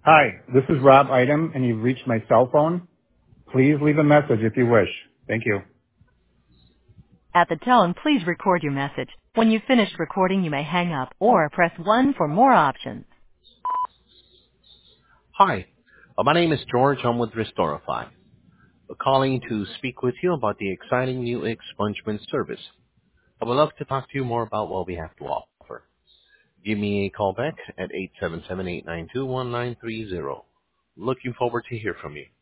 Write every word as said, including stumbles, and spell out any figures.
Hi, this is Rob Item, and you've reached my cell phone. Please leave a message if you wish. Thank you. At the tone, please record your message. When you've finished recording, you may hang up or press one for more options. Hi, uh, my name is George. I'm with Restorify. We're calling to speak with you about the exciting new expungement service. I would love to talk to you more about what we have to offer. Give me a call back at eight seven seven, eight nine two, one nine three zero. Looking forward to hear from you.